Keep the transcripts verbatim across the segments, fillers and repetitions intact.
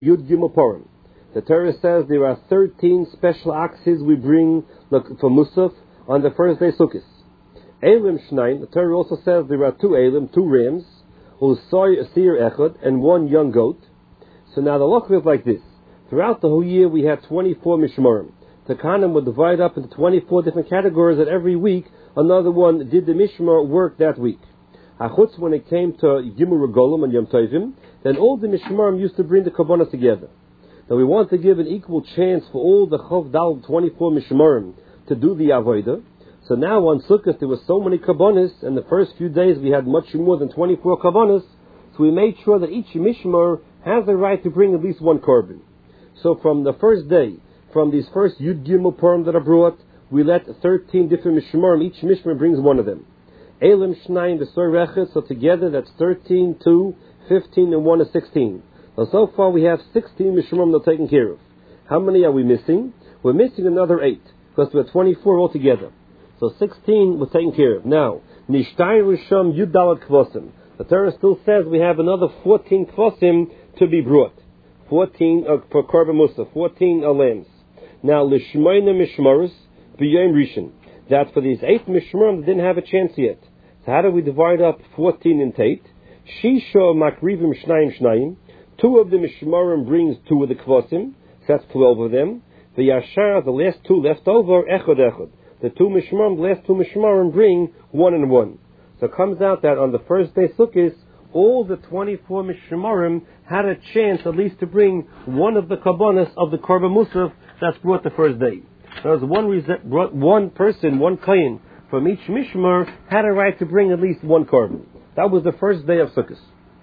Yud Gimel Purim. The Torah says there are thirteen special oxes we bring for Musaf on the first day Sukkot. Elim Shnaim, the Torah also says there are two Elim, two rams, Usoy Asir Echad, and one young goat. So now the look is like this. Throughout the whole year we had twenty-four Mishmarim. The Kahanim would divide up into twenty-four different categories, and every week another one did the Mishmar work that week. Achutz, when it came to Gimel Regolim and Yom Tovim, then all the Mishmarim used to bring the Kabbalah together. Now we want to give an equal chance for all the Chov Dal twenty-four Mishmarim to do the Avodah. So now on Sukkot there were so many Kabbalas, and the first few days we had much more than twenty-four Kabbalas, so we made sure that each Mishmar has the right to bring at least one Korban. So from the first day, from these first Yud Gimel Purim that are brought, we let thirteen different Mishmarim, each Mishmar brings one of them. Elim Shnayim B'Soy Rechet, so together that's thirteen, two, fifteen, and one is sixteen. Now so far we have sixteen Mishmarim that are taken care of. How many are we missing? We're missing another eight, because we're twenty-four altogether. So sixteen we're taken care of. Now, Nishtay Risham Yud Dalet Kvosim. The Torah still says we have another fourteen Kvosim to be brought. fourteen uh, for Korban Musaf, fourteen uh, lambs. Now, Lishmoina Mishmaris B'Yom Rishon. That for these eight Mishmarim that didn't have a chance yet. So how do we divide up fourteen in Tate? Shisha Makrivim Shnayim Shnayim. Two of the Mishmarim brings two of the Kvosim. So that's twelve of them. The Yashar, the last two left over, Echad Echad. The two Mishmarim, the last two Mishmarim bring one and one. So it comes out that on the first day Sukkot, all the twenty-four Mishmarim had a chance at least to bring one of the Kabbalas of the Korban Musaf that's brought the first day. There was one, rese- one person, one Kohen from each Mishmar had a right to bring at least one Korban. That was the first day of Sukkot.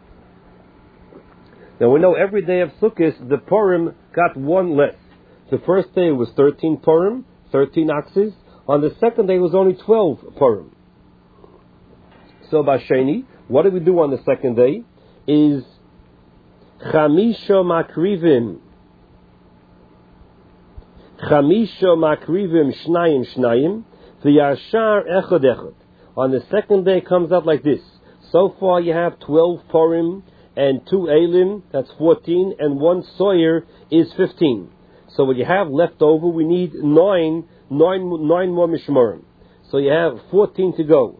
Now we know every day of Sukkot the Purim got one less. The first day was thirteen Purim, thirteen oxes. On the second day it was only twelve Purim. So Basheni, what do we do on the second day? Is Chamisha Makrivim Chamisha Makrivim Shnayim Shnayim V'Yashar Echad Echad. On the second day it comes out like this. So far you have twelve Purim and two Elim, that's fourteen, and one Sawyer is fifteen. So what you have left over, we need nine, nine, nine more Mishmarim. So you have fourteen to go.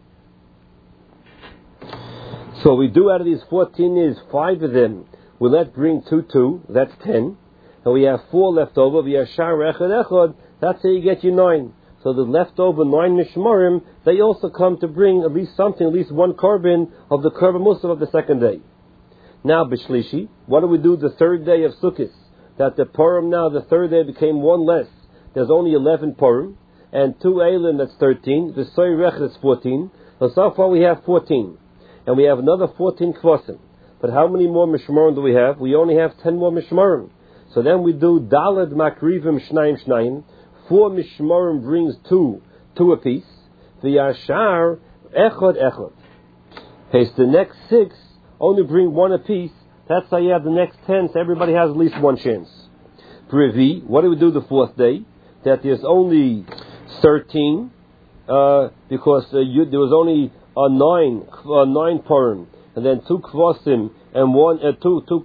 So what we do out of these fourteen is five of them we let bring two, two, that's ten. And we have four left over, V'Yashar Echad Echad, that's how you get your nine. So the leftover nine Mishmarim, they also come to bring at least something, at least one Korban of the Korban Musaf of the second day. Now, B'Shlishi, what do we do the third day of Sukkot? That the Purim now, the third day became one less. There's only eleven Purim, and two Elim, that's thirteen, the Soy Rech, that's fourteen. So, so far we have fourteen. And we have another fourteen Kvosim. But how many more Mishmarim do we have? We only have ten more Mishmarim. So then we do Daled Makrivim Shnayim Shnayim. Four Mishmarim brings two, two apiece. The Yashar Echad Echad. Okay, so the next six only bring one apiece. That's how you have the next ten, so everybody has at least one chance. Privi, what do we do the fourth day? That there's only thirteen, uh, because uh, you, there was only uh, nine, uh, nine Purim, and then two Kvosim, and one, uh, two, two,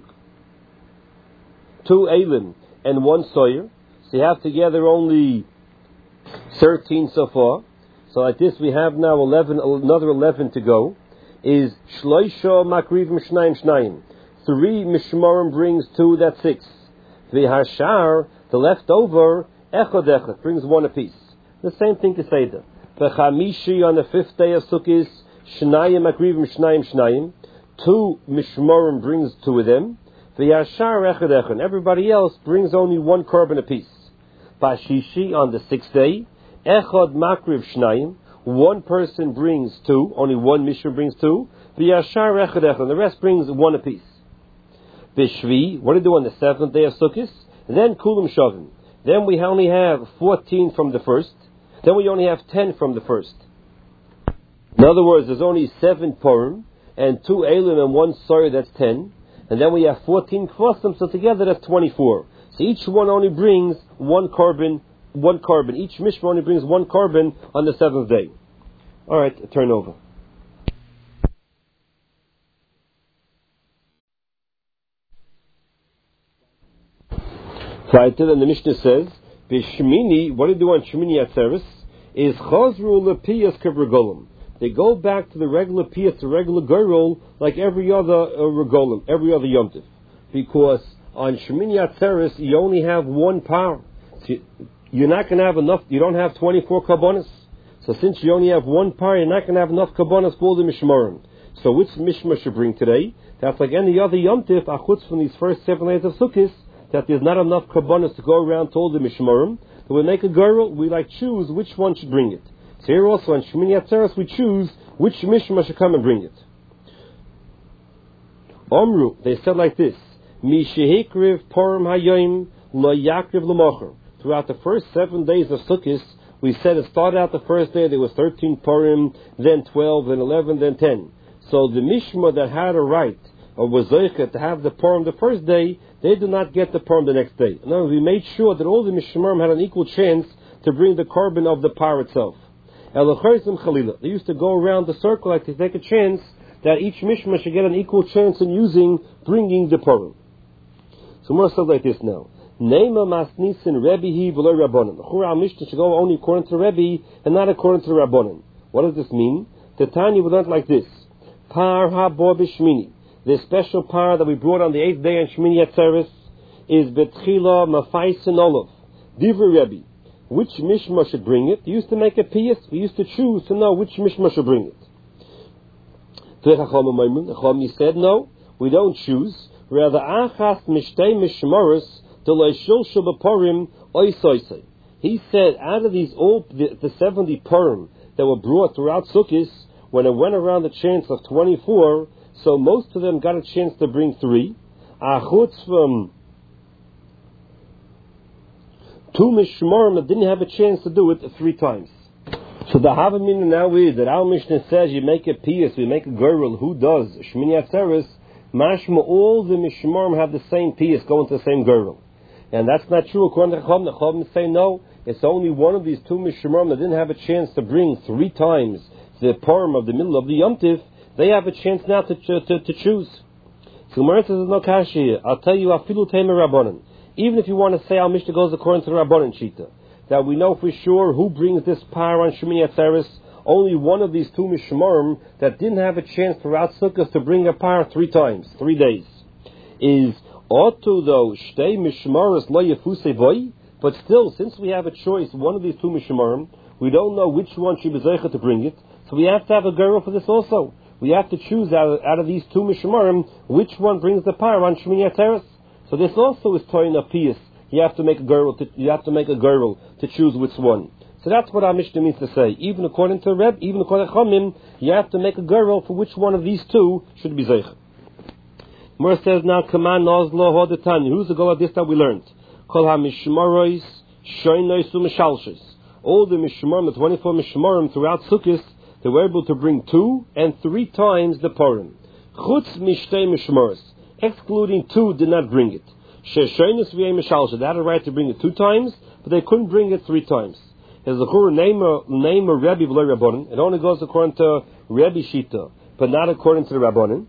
two Elim, and one Sawyer. So you have together only thirteen so far. So like this we have now eleven, another eleven to go. Is Shloisha Makrivim Shnayim Shnayim. Three Mishmarim brings two, that's six. V'Hashar, the leftover, Echad Echad, brings one apiece. The same thing to say there. V'Chamishi, on the fifth day of Sukkot, Shnayim Makrivim Shnayim Shnayim. Two Mishmarim brings two of them. V'Hashar Echad Echad. Everybody else brings only one Korban apiece. Bashishi, on the sixth day, Echad Makriv Shnayim. One person brings two, only one Mishra brings two. V'Yashar Echad Echad, and the rest brings one apiece. B'Shvi, what do we do on the seventh day of Sukkot? Then Kulam Shavim. Then we only have fourteen from the first. Then we only have ten from the first. In other words, there's only seven Purim, and two Elim and one Sawyer, that's ten. And then we have fourteen Kvosim, so together that's twenty-four. So each one only brings one Korban, one Korban. Each Mishra only brings one Korban on the seventh day. Alright, turn over. Weiter, and the Mishnah says, B'Shmini, what do you do on Shmini Atzeres? Is Chazru Lepiyas Kevregolim. They go back to the regular piyas, the regular girl, like every other uh, regolim, every other yomtiv. Because on Shemini Atzeres, you only have one par. So you're not going to have enough, you don't have twenty-four karbonis. So since you only have one par, you're not going to have enough karbonis for the mishmarim. So which mishmar should bring today? That's like any other yomtiv, achutz from these first seven days of Sukkot, that there's not enough karbonis to go around to all the mishmarim. So we make a girl, we like choose which one should bring it. So here also on Shemini Atzeres we choose which mishmar should come and bring it. Omru, they said like this: Mi shehikriv parim hayoim lo yakriv l'mocher. Throughout the first seven days of Sukkot, we said it started out the first day there was thirteen parim, then twelve, then eleven, then ten. So the mishmar that had a right or was zoichet to have the parim the first day, they did not get the parim the next day. In other words, we made sure that all the mishmarim had an equal chance to bring the carbon of the par itself. They used to go around the circle like to take a chance that each mishmar should get an equal chance in using, bringing the parim. So more stuff like this now. Neima masnisin Rebbehi v'lo Rabbanan. The Chura Mishnah should go only according to Rebbe and not according to the Rabbanan. What does this mean? The Tanya we learned like this: Par ha-bo b'shmini. The special par that we brought on the eighth day on Shmini Atzeres is betchila mafaisin olav. Divrei Rebbe. Which mishmar should bring it? They used to make a piyas. We used to choose to know which mishmar should bring it. The Chacham said, no, we don't choose. Rather, achas mishtei mishmaris delay shulshul b'parim oisoisei. He said, out of these all the, the seventy parim that were brought throughout Sukkot, when it went around the chance of twenty-four, so most of them got a chance to bring three. Achutz from two mishmarim that didn't have a chance to do it three times. So the Havamina now is that our Mishnah says you make a piyas, we make a girl who does Shmini Atzeres, mashma all the mishmarim have the same piyas, go into the same girl. And that's not true according to Chacham. The Chacham say no, it's only one of these two mishmarim that didn't have a chance to bring three times the parim of the middle of the yomtiv. They have a chance now to to, to, to choose. So Gemara says no kashi here. I'll tell you afilu temer rabbanan. Even if you want to say our Mishnah goes according to the Rabbanan Shita, that we know for sure who brings this par on Shemini Atzeres, only one of these two Mishmarim that didn't have a chance throughout Sukkot to bring a par three times, three days, is Otu though Shtei Mishmaris Lo Yefusei Voi, but still, since we have a choice, one of these two Mishmarim, we don't know which one should be Zeicha to bring it, so we have to have a girl for this also. We have to choose out of, out of these two Mishmarim which one brings the par on Shemini Atzeres. So this also is toying a piyas. You have to make a girl. To, you have to make a girl to choose which one. So that's what our Mishnah means to say. Even according to Reb, even according to Chachamim, you have to make a girl for which one of these two should be zeich. Mor says now, Kaman Nozlo Hodetani. Who's the girl of this that we learned? Kol HaMishmaros Shoynos U'Mishalshos. All the Mishmarim, the twenty-four Mishmarim throughout Sukkot, they were able to bring two and three times the parim. Chutz Mishtei Mishmaros. Excluding two did not bring it. Sheshoinus v'yei mishalsha. They had a right to bring it two times, but they couldn't bring it three times. As the Chur name name a Rebbe v'lo Rabbanan. It only goes according to Rebbe Shita, but not according to the Rabbanan.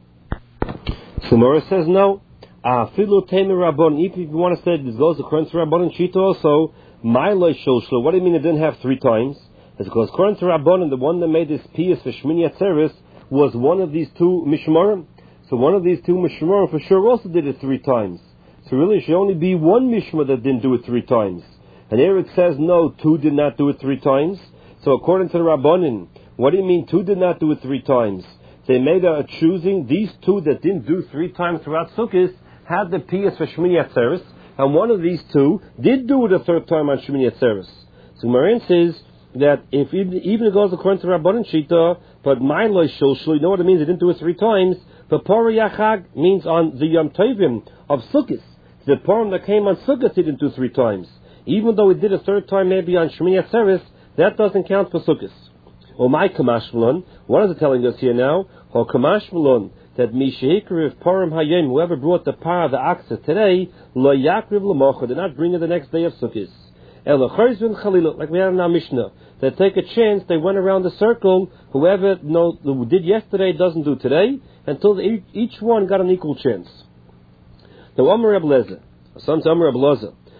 So Mora says no. Afilu temer Rabbanan. If you want to say this goes according to Rabbanan Shita also, Ma'iloi shulshlo. What do you mean it didn't have three times? It's because according to Rabbanan, the one that made this piyas for Shmini Atzeres was one of these two mishmarim. So one of these two mishmarim for sure also did it three times. So really it should only be one mishmar that didn't do it three times. And here it says no, two did not do it three times. So according to the Rabbanin, what do you mean two did not do it three times? They made a choosing. These two that didn't do three times throughout Sukkot had the piyas for Shmini Atzeres, and one of these two did do it a third time on Shmini Atzeres. So Marin says that if even, even it goes according to Rabbanan Shita, but Ma'iloi shulshlo, you know what it means? They didn't do it three times. But Pori Yachag means on the Yom Tovim of Sukkot. The Purim that came on Sukkot he didn't do three times. Even though it did a third time maybe on Shemini Atzeres, that doesn't count for Sukkot. Or my Kamashmalon, what is it telling us here now? Or Kamashmalon, that Mishahikriv Purim Hayem, whoever brought the par, the aksa today, Lo Yakriv L'mocha, did not bring it the next day of Sukkot. Elachayzvin Chalila, like we had in our Mishnah, they take a chance, they went around the circle, whoever no, did yesterday doesn't do today, until each one got an equal chance. Now, Amar Reb Lezer, son to Amar Reb Lezer,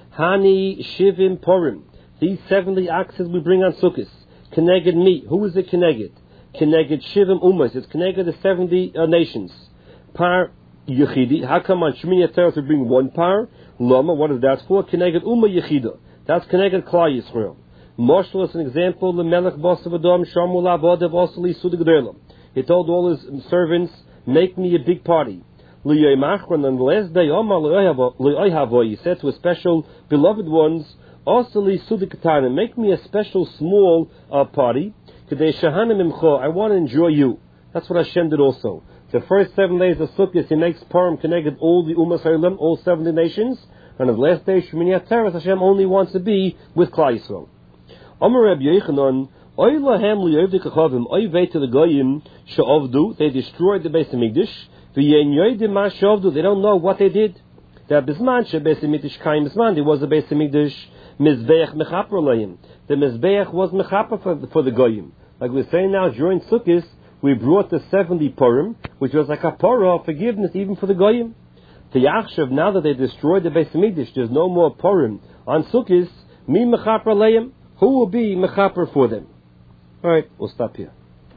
Hani Shivim Purim. These seventy oxes we bring on Sukkot. Keneged me. Who is it Keneged? Keneged Shivim Umas. It's Keneged the seventy uh, nations. Par Yechidi. How come on Shemini Atzeres we bring one par? Lama, what is that for? Keneged Uma Yechida. That's Keneged Klal Yisrael. Moshel is an example. The Melech Bosav Adam Shamul Avodav Osali Sudig. He told all his servants, make me a big party. On the last day, he said to his special beloved ones, make me a special small uh, party. I want to enjoy you. That's what Hashem did also. The first seven days of Sukkot, he makes Purim connected all the Umas Ha'olam, all seventy nations. And on the last day, Shemini Atzeres, Hashem only wants to be with Klal Yisrael. Amar Rabbi Yochanan, Oy lahem li'ovdei kachavim, oy vei to the goyim she'ovdu, they destroyed the Beis Hamikdash. V'yen yoydim ma she'ovdu, they don't know what they did. That bisman she'Beis Hamikdash kaim bisman, there was a Beis Hamikdash mizbeach mechaper leim. The mizbeach was mechaper for, for the goyim. Like we're saying now, during Sukkot, we brought the seventy Purim, which was like a parah of forgiveness even for the goyim. The Yachshav, now that they destroyed the Beis Hamikdash, there's no more Purim on Sukkot. Mi mechaper leim, who will be mechaper for them? All right, we'll stop here.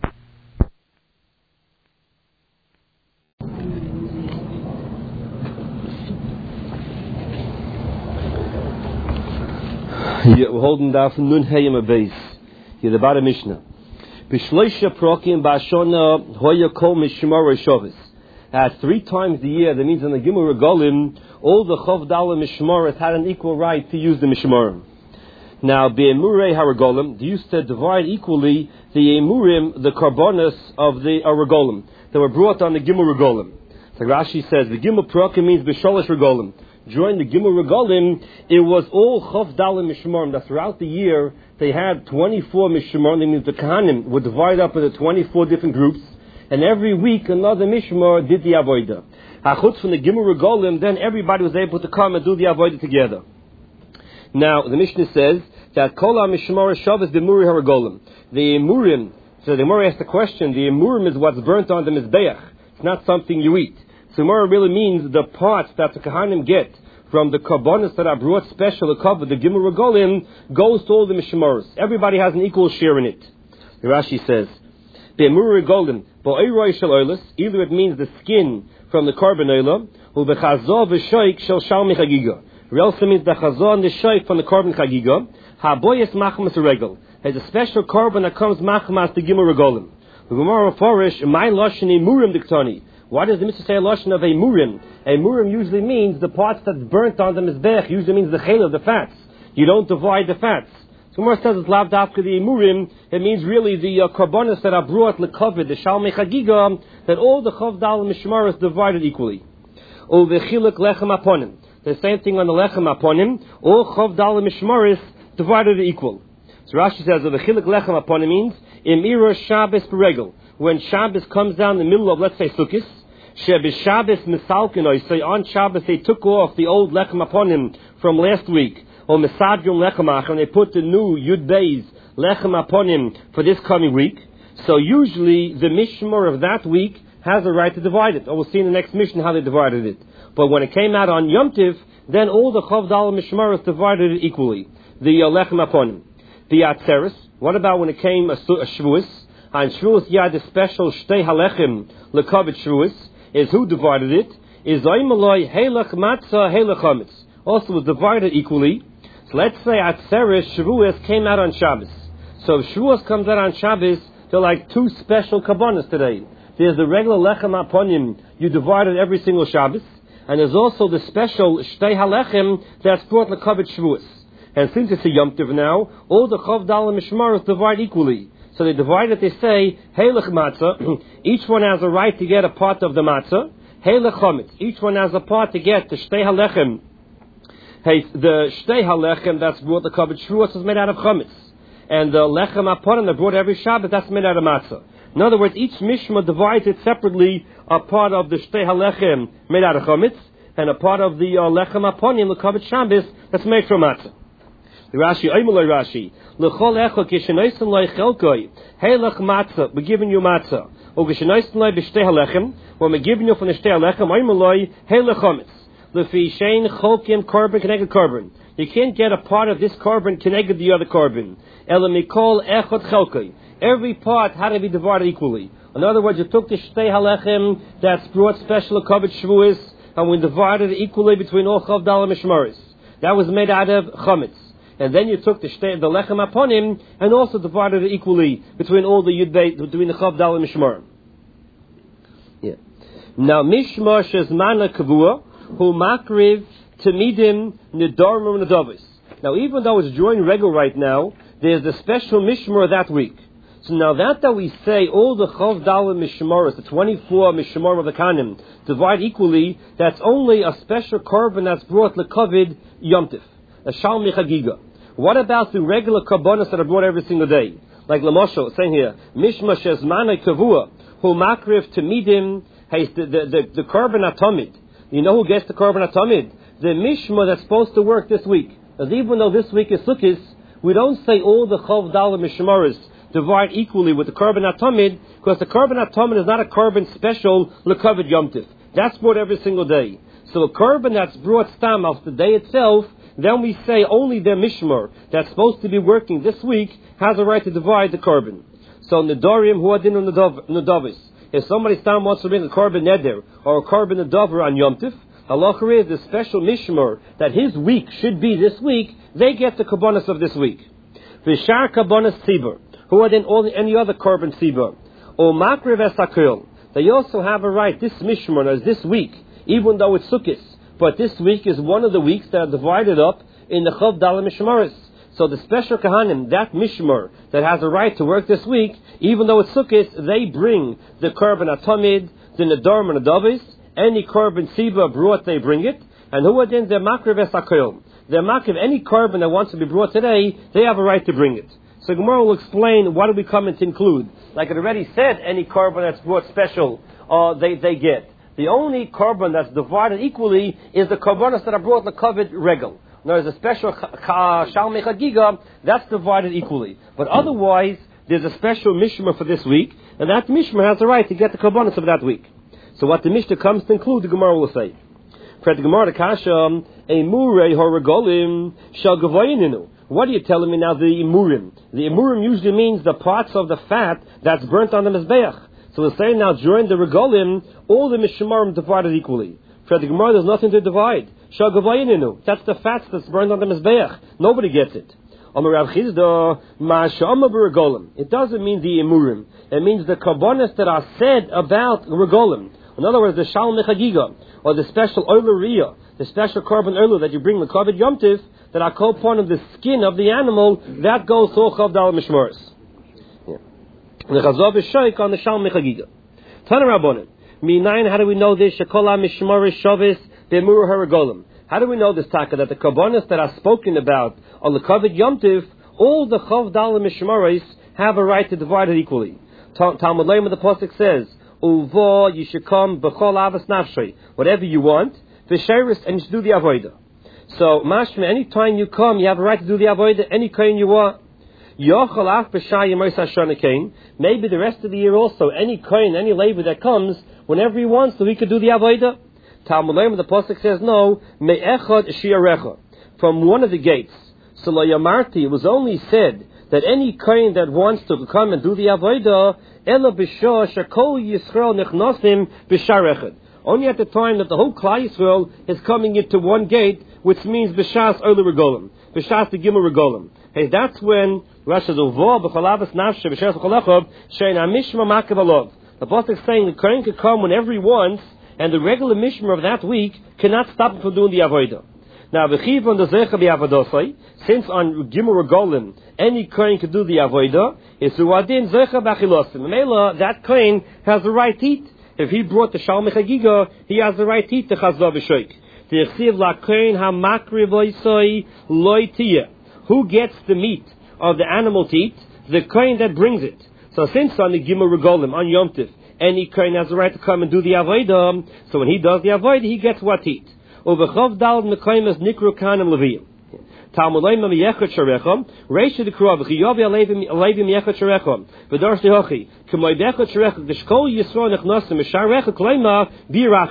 Yeah, we're holding down from Nun Hayim Abayis. Here, the bottom Mishnah. B'shleisha prokim ba'ashona hoya kol mishmar shavis. At three times a year, that means in the Gimel Regalim, all the Chav Dalet Mishmaros had an equal right to use the Mishmarim. Now, be'emurei haragolim, they used to divide equally the emurim, the karbonos of the uh, regolim that were brought on the Gimel Regalim. So Rashi says the Gimel Prokim means b'sholosh regolim. During the Gimel Regalim, it was all Chav Dalet Mishmarim. That throughout the year they had twenty-four Mishmarim. That means the Kahanim would divide up into twenty-four different groups, and every week another Mishmar did the avodah. Hachutz from the Gimel Regalim, then everybody was able to come and do the avodah together. Now the Mishnah says that Kol HaMishmar Shabbos B'Muri HaRegolim. The Emurim, so the Gemara asked the question, the Emurim is what's burnt on the Mizbeach. It's not something you eat. So Gemara really means the parts that the Kahanim get from the Karbonos that are brought special, the cover, the Gimel Regalim, goes to all the Mishmaros. Everybody has an equal share in it. The Rashi says, B'Muri HaRegolim, B'Oiroi Shel Oilos, either it means the skin from the Karban Oila, or B'Chazor V'Shoik Shel Shalmi Chagiga. It also means the Chazor and the Shoik from the Karban Chagiga. Haboyes machmas regel. There's a special korban that comes machmas to Gimel Regalim. The Gemara Forish, my lashon emurim diktani. Why does the Mitzvah say a lashon of emurim? Emurim usually means the parts that's burnt on the mizbech. Usually means the chela, the fats. You don't divide the fats. So Gemara says it's lav dafka the emurim. It means really the uh, korbanos that are brought lekovid, the shalmei chagiga, that all the chav dal mishmaros divided equally. O v'chiluk lechem aponim. The same thing on the lechem aponim. All chav dal mishmaros divided equal. So Rashi says that the chiluk lechem upon it means imira Shabbos beregel. When Shabbos comes down in the middle of, let's say, Sukkot, Shabbos Shabbos misalkinoi. So on Shabbos they took off the old lechem upon him from last week, or misadrum lechem, and they put the new Yud Beis lechem upon him for this coming week. So usually the mishmar of that week has a right to divide it. Or we'll see in the next mission how they divided it. But when it came out on Yom Tiv, then all the chav dal mishmaros divided it equally. The uh, lechem upon him. The Atzeres. What about when it came a, a Shavuos? On Shavuos, you had the special Shtei Halechem Lekavit Shavuos. Is who divided it? Is Zaymaloi Helech Matzah Helech Chametz. Also was divided equally. So let's say Atzeres Shavuos came out on Shabbos. So if Shavuos comes out on Shabbos, they're like two special kabbanas today. There's the regular Lechem upon him. You divided every single Shabbos. And there's also the special Shtei Halechem that's brought Lekavit Shavuos. And since it's a Yom Tov now, all the Chav Dal and Mishmaros divide equally. So they divide it, they say, Heilech Matzah, each one has a right to get a part of the Matzah. Heilech Chametz, each one has a part to get the Shtei Halechem. Hey, the Shtei Halechem that's brought the Kavod Shavuos is made out of Chametz. And the Lechem Aponim that brought every Shabbat, that's made out of Matzah. In other words, each Mishma divides it separately, a part of the Shtei Halechem made out of Chametz, and a part of the uh, Lechem Aponim, the Kavod Shabbos, that's made from Matzah. The Rashi, Oimulay Rashi, L'chol echo kishenaysen loy chelkoi, Heilech matzah, we're giving you matzah. O kishenaysen loy b'shtei halechem, when we're giving you from the shtei halechem, Oimulay, Heilech chametz. Lefi shein chokim korban keneged korban. You can't get a part of this korban keneged the other korban. Ela mikol echot chelkai. Every part had to be divided equally. In other words, you took the shtei halechem that's brought special covered shvuos, and we divided it equally between all chav dal mishmaris. That was made out of chametz. And then you took the shtei, the lechem upon him, and also divided it equally between all the yudbeit, between the chav dal and mishmar. Yeah. Now mishmar shezmana kavua hu makriv temidim nidarmu nadavis. Now even though it's joined regular right now, there's the special mishmar that week. So now that that we say all the chav dal mishmaros, the twenty-four mishmar of the kanim, divide equally, that's only a special korban that's brought lekavid yomtiv, a shal mechagiga. What about the regular korbanos that are brought every single day? Like Lamosho, saying here, mishma shezmana kavua, hu makriv temidim, hey, the, the, the, the korban atomid. You know who gets the korban atomid? The mishma that's supposed to work this week. As even though this week is Sukkot, we don't say all the chav dal mishmaros divide equally with the korban atomid, because the korban atomid is not a korban special lekavid yomtiv. That's brought every single day. So a korban that's brought stam off the day itself, then we say only the mishmar that's supposed to be working this week has a right to divide the korban. So nedarim hu adin nadavis. If somebody stam wants to bring a korban neder or a korban nadaver on yomtiv, halacha is the special mishmar that his week should be this week. They get the korbanos of this week. V'shar korbanos tzibur. Who are then all any other korban tzibur? O makriv esakil. They also have a right, this mishmar is this week, even though it's Sukkot. But this week is one of the weeks that are divided up in the chav dal mishmaros. So the special kahanim, that mishmar that has a right to work this week, even though it's Sukkot, they bring the korban atomid, the nedarim and nadavis, any korban tzibur brought, they bring it. And who are then the makriv esakil? The makriv, any korban that wants to be brought today, they have a right to bring it. So Gemara will explain what do we come to include. Like it already said, any korban that's brought special, uh, they, they get. The only korban that's divided equally is the korbanos that are brought lekavid regal. There's a special shal mechagiga that's divided equally. But otherwise, there's a special mishmar for this week, and that mishmar has the right to get the korbanos of that week. So what the Mishnah comes to include, the Gemara will say. For the Gemara, the kasha, a murei horogolim shall gavoyininu. What are you telling me now, the imurim? The imurim usually means the parts of the fat that's burnt on the mizbeach. So we're saying now, during the regolim, all the mishmarim divided equally. For the Gemara, there's nothing to divide. Shagavayininu. That's the fats that's burned on the mizbeach. Nobody gets it. It doesn't mean the imurim. It means the karbonis that are said about regolim. In other words, the shal mechagiga, or the special oiler, the special carbon oiler that you bring the kavod yomtiv, that are called part of the skin of the animal, that goes to chav dal mishmaros. The chazav is shaykh on the shal mechagiga. Tana rabbonim. Minayin, how do we know this? Shekola mishmaris shavis b'emur haragolim. How do we know this taka, that the karbonis that are spoken about on the kavod yomtiv, all the chav dal mishmaris have a right to divide it equally? Talmud Leim, the pasuk says, Uvo yishikam b'chol avas nafshay. Whatever you want, v'sheiris, and you should do the avodah. So, mashma, any time you come, you have a right to do the avodah, any kain you want. Yochel af b'shayim oisah shana kain. Maybe the rest of the year also, any kain, any labor that comes, whenever he wants, so he could do the avodah. Talmud Leim, the pasuk says, no, me'echad shiarecha, from one of the gates. So lo yamarti, it was only said that any kain that wants to come and do the avodah, ela b'shah shakol Yisrael nechnosim b'sharechad. Only at the time that the whole Klal Yisrael is coming into one gate, which means b'shas oile regolim, b'shas the gimel regolim. Hey, that's when Rashi says, "Uvo b'chalavas nafshe b'shas b'chalachav shein hamishma makav alov." The pasuk is saying the kohen can come whenever he wants, and the regular mishma of that week cannot stop him from doing the avodah. Now, v'chiv on the zecha b'avodosai, since on gimel regolim any kohen can do the avodah, is uadin zecha b'achilosim. Mela, that kohen has the right to eat. If he brought the shal mechagiga, he has the right to eat the chazav b'shoik. The yechsiv la kohen hamakriv loisoi loitiyah. Who gets the meat of the animal to eat? The kohen that brings it. So since on the gimel regolim on Yom Tiv, any kohen has the right to come and do the avodah. So when he does the avodah, he gets what to eat. Uvechov dal mekayim nikru kanim leviyim. Talmud Leim miyechat sharecham. Reisha dekruah v'chiyavi alevim alevim miyechat sharecham. V'dar shlihochi k'moy bechat sharecham deshkol yisrael nechnosim misharecha kleima birachas.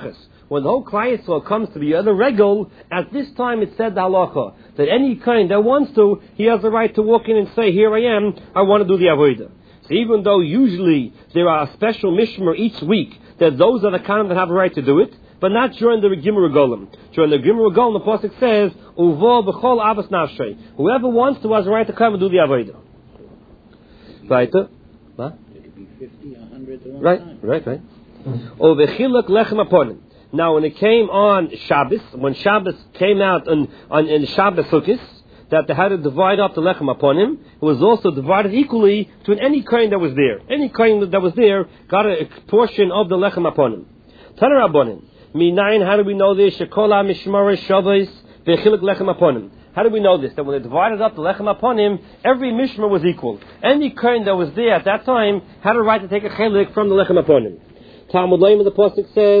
when the whole Klal Yisrael comes to the other regal, at this time it said the halacha that any kind that wants to, he has the right to walk in and say, here I am, I want to do the avodah. So even though usually there are a special mishmer each week, that those are the kind that have a right to do it, but not during the Gimur Regolim. During the Gimur Regolim, the Pasuk says, Uvo b'chol avos nafshay. Whoever wants to has a right to come and do the avodah. Right? Huh? It could be fifty, a hundred at one right, time. right, right. O v'chiluk lechem aponim. Now, when it came on Shabbos, when Shabbos came out on, on in Shabbos Sukkos, that they had to divide up the lechem aponim, it was also divided equally to any kohen that was there. Any kohen that was there got a portion of the lechem aponim. Taner Rabbanim. Minayin, how do we know this? Shekola mishmar Shabbos v'chiluk lechem aponim. How do we know this? That when they divided up the lechem aponim, every mishmar was equal. Any kohen that was there at that time had a right to take a chelik from the lechem aponim. Talmud Leim, the pasuk says.